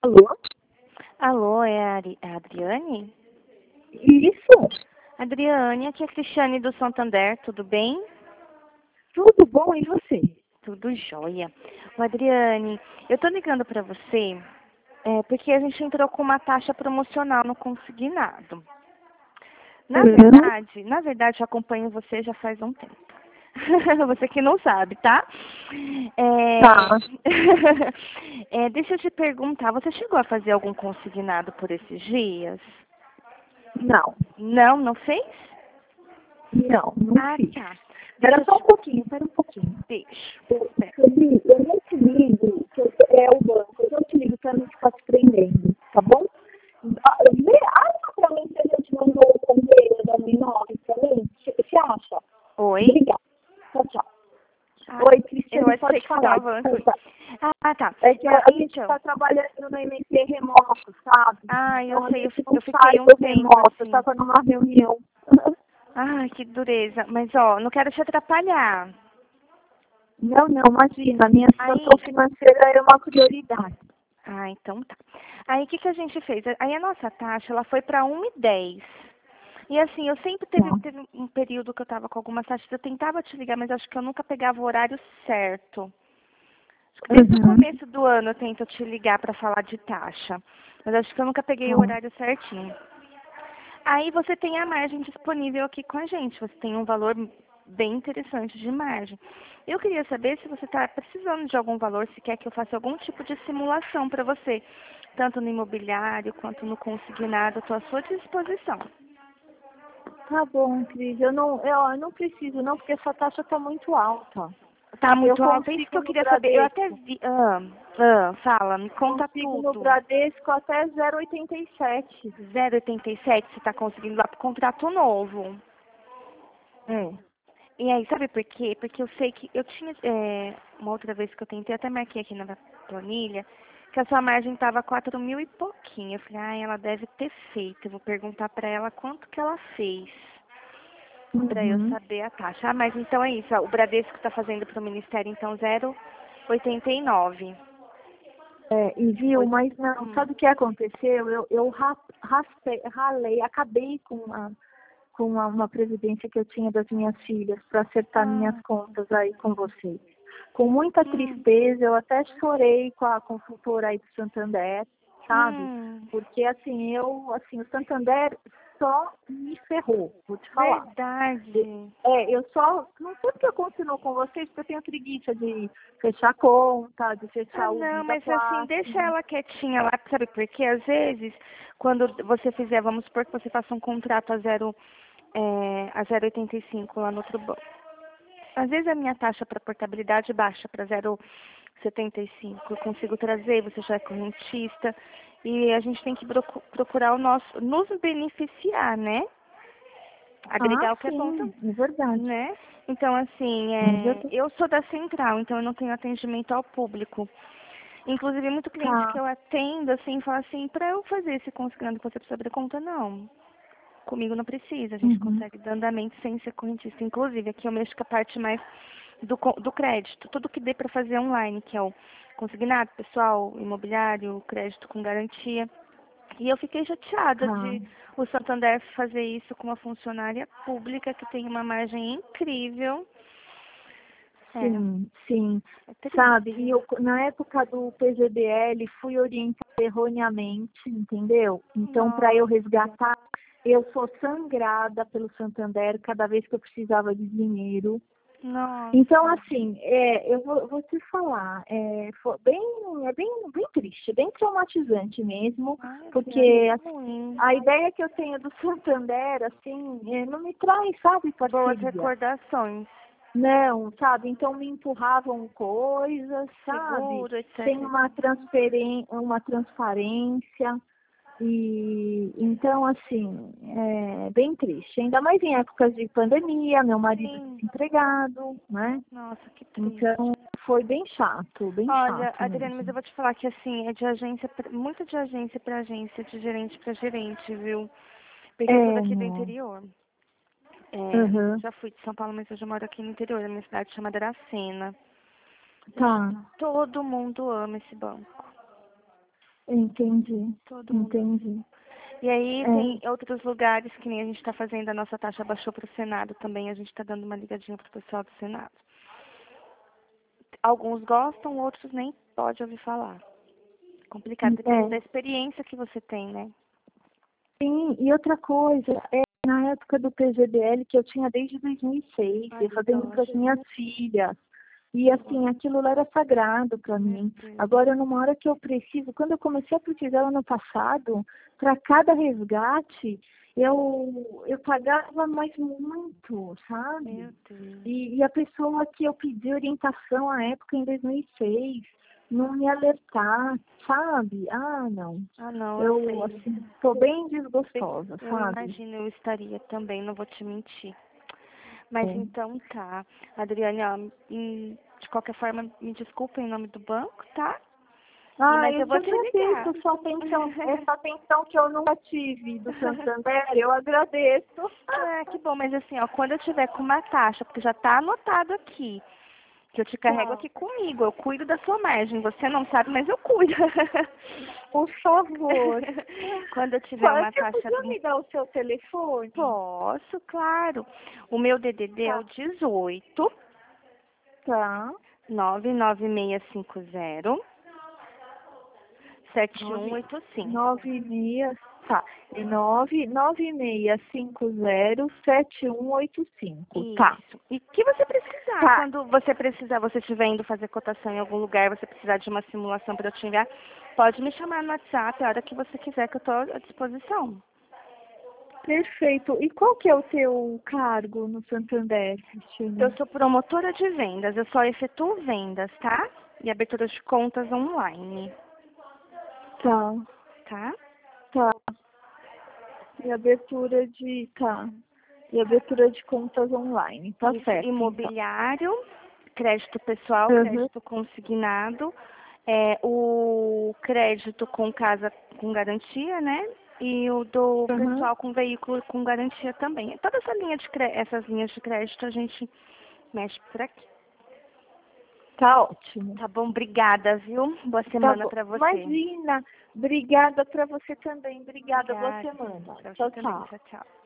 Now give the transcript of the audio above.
Alô? Alô, é a Adriane? Isso? Adriane, aqui é a Cristiane do Santander, tudo bem? Tudo bom e você? Tudo jóia. Ô, Adriane, eu tô ligando para você porque a gente entrou com uma taxa promocional no consignado. Uhum. Na verdade, eu acompanho você já faz um tempo. Você que não sabe, tá? Tá. É... deixa eu te perguntar, você chegou a fazer algum consignado por esses dias? Não, Não, não fez? não Ah, fiz. tá. Deixa Espera eu só um te... pouquinho, espera um pouquinho. Deixa. Eu não te ligo, é o banco, eu não te ligo para não ficar te prendendo, tá bom? Acha pra mim se a gente mandou o convênio da 9 pra mim? Você acha? Oi? Obrigada. Tchau, tchau. Ah, Oi, eu Cristiane, achei pode que você falar, estava falando comigo. desculpa. Ah, tá. É que Não, a gente então. está trabalhando no MC remoto, sabe? Ah, eu Então a sei, gente não eu sai fiquei um do tempo remoto. Eu assim. estava numa reunião. Ai, que dureza. Mas, ó, não quero te atrapalhar. Não, não, imagina. A minha situação Aí. financeira é uma prioridade. Ah, então tá. Aí, o que que a gente fez? Aí, a nossa taxa, ela foi para 1,10. E assim, eu sempre Tá. teve um período que eu tava com algumas taxas, eu tentava te ligar, mas acho que eu nunca pegava o horário certo. Acho que desde o Uhum. começo do ano eu tento te ligar para falar de taxa, mas acho que eu nunca peguei o Tá. horário certinho. Aí você tem a margem disponível aqui com a gente, você tem um valor bem interessante de margem. Eu queria saber se você está precisando de algum valor, se quer que eu faça algum tipo de simulação para você, tanto no imobiliário quanto no consignado, estou à sua disposição. Tá bom, Cris. Eu não preciso, não, porque essa taxa está muito alta. Tá Eu muito alto, é isso que consigo eu no queria saber. Eu até Bradesco. vi. Fala, me conta Consigo no tudo. Bradesco até 0,87. 0,87 você está conseguindo lá para o contrato novo. É. E aí, sabe por quê? Porque eu sei que eu tinha, uma outra vez que eu tentei, até marquei aqui na planilha, que a sua margem estava 4 mil e pouquinho. Eu falei, ah, ela deve ter feito. Eu vou perguntar para ela quanto que ela fez, para eu Uhum. saber a taxa. Ah, mas então é isso, ó, o Bradesco está fazendo para o Ministério, então 0,89. É, e viu, Oi. mas não, Hum. sabe o que aconteceu? Eu ralei, acabei com uma previdência que eu tinha das minhas filhas para acertar minhas Ah, contas aí com vocês. Com muita hum, tristeza, eu até chorei com a consultora aí do Santander, sabe? hum. Porque o Santander só me ferrou, vou te falar. Verdade. Eu só, não sei porque eu continuo com vocês, porque eu tenho preguiça de fechar conta, de Ah, fechar o não, Visa mas assim, deixa Platinum. ela quietinha lá, sabe por quê? Às vezes, quando você fizer, vamos supor que você faça um contrato a 0,85 lá no outro banco. Às vezes a minha taxa para portabilidade baixa para 0,75. Eu consigo trazer, você já é correntista. E a gente tem que procurar o nosso, nos beneficiar, né? Ah, Agregar o que é bom sim, também, é verdade. né? Então, assim, É verdade. eu sou da central, então eu não tenho atendimento ao público. Inclusive, muito cliente que Tá. eu atendo, assim, fala assim, para eu fazer esse consignado que você precisa abrir conta, não. Comigo não precisa, a gente Uhum. consegue dar andamento sem ser correntista. Inclusive, aqui eu mexo com a parte mais do crédito, tudo que dê para fazer online, que é o consignado, pessoal, imobiliário, crédito com garantia. E eu fiquei chateada Tá. de o Santander fazer isso com uma funcionária pública que tem uma margem incrível. É, Sim, sim. é Sabe, e triste. eu, na época do PGBL, fui orientada erroneamente, entendeu? Então, para eu Nossa, resgatar, eu sou sangrada pelo Santander cada vez que eu precisava de dinheiro. Então, nossa. assim, eu vou te falar, é bem triste, bem traumatizante mesmo, Ai, Adriana, porque que assim, ruim. a ideia que eu tenho do Santander, assim, não me traz, sabe, Boas parceria. recordações. Não, sabe? Então me empurravam coisas, sabe? Seguro, etc. Sem uma transparência. E então, assim, é bem triste. Ainda mais em épocas de pandemia, meu marido Sim. desempregado, né? Nossa, que Então triste. foi bem Olha, chato Adriana, mas mesmo. eu vou te falar que assim, é de agência, muito de agência para agência, de gerente para gerente, viu? Porque eu sou É, daqui do não. interior. Aham. Já fui de São Paulo, mas hoje eu moro aqui no interior, da minha cidade chamada Aracena. Gente, Tá. todo mundo ama esse banco. Entendi. Todo mundo. Entendi. E aí tem outros lugares que nem a gente está fazendo, a nossa taxa baixou para o Senado também, a gente está dando uma ligadinha para o pessoal do Senado. Alguns gostam, outros nem pode ouvir falar. Complicado, depende da experiência que você tem, né? Sim, e outra coisa, na época do PGBL, que eu tinha desde 2006, eu fazendo com as minhas filhas. E assim, aquilo lá era sagrado para mim. Agora, numa hora que eu preciso, quando eu comecei a precisar ano passado, para cada resgate, eu pagava mais muito, sabe? Meu Deus. E a pessoa que eu pedi orientação à época, em 2006, não me alertar, sabe? Ah, não. Ah, não, Eu assim, tô bem desgostosa, eu sabe? imagino, eu estaria também, não vou te mentir. Mas então tá. Adriane, ó, de qualquer forma, me desculpa em nome do banco, tá? Mas eu Eu te vou te ligar. agradeço sua atenção, essa atenção que eu nunca tive do Santander, eu agradeço. Que bom, mas assim, ó, quando eu tiver com uma taxa, porque já tá anotado aqui, que eu te carrego aqui comigo, eu cuido da sua margem. Você não sabe, mas eu cuido. Por favor. Quando eu tiver uma Você taxa... podia me dar o seu telefone? Posso, claro. O meu DDD é o 18 Tá. 99650 7185. 96, tá. É 996507185. Tá. Isso. E o que você precisar, quando você precisar, você estiver indo fazer cotação em algum lugar, você precisar de uma simulação para eu te enviar, pode me chamar no WhatsApp a hora que você quiser, que eu estou à disposição. Perfeito. E qual que é o teu cargo no Santander, Cristina? Eu sou promotora de vendas, eu só efetuo vendas, tá? E abertura de contas online. Tá. Tá? Tá. E abertura de contas online, tá Isso, certo. imobiliário, crédito pessoal, crédito consignado, o crédito com casa com garantia, né? E o do pessoal com veículo com garantia também. Toda essa linha de essas linhas de crédito a gente mexe por aqui. Tá ótimo. Tá bom, obrigada, viu? Boa semana pra você. Imagina. Obrigada pra você também. Obrigada. Boa semana. Pra você Tchau, também. tchau. Tchau, tchau.